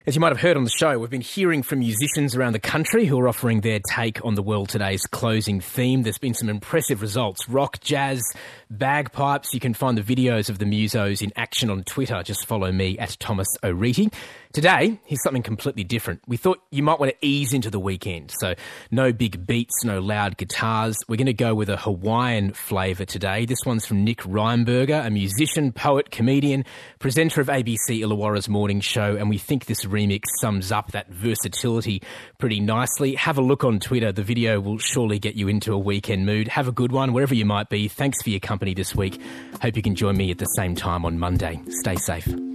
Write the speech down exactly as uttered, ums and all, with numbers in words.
As you might have heard on the show, we've been hearing from musicians around the country who are offering their take on the World Today's closing theme. There's been some impressive results. Rock, jazz, bagpipes. You can find the videos of the musos in action on Twitter. Just follow me at Thomas O'Reety. Today, here's something completely different. We thought you might want to ease into the weekend. So no big beats, no loud guitars. We're going to go with a Hawaiian flavour today. This one's from Nick Reinberger, a musician, poet, comedian, presenter of A B C Illawarra's morning show, and we think this remix sums up that versatility pretty nicely. Have a look on Twitter. The video will surely get you into a weekend mood. Have a good one, wherever you might be. Thanks for your company this week. Hope you can join me at the same time on Monday. Stay safe.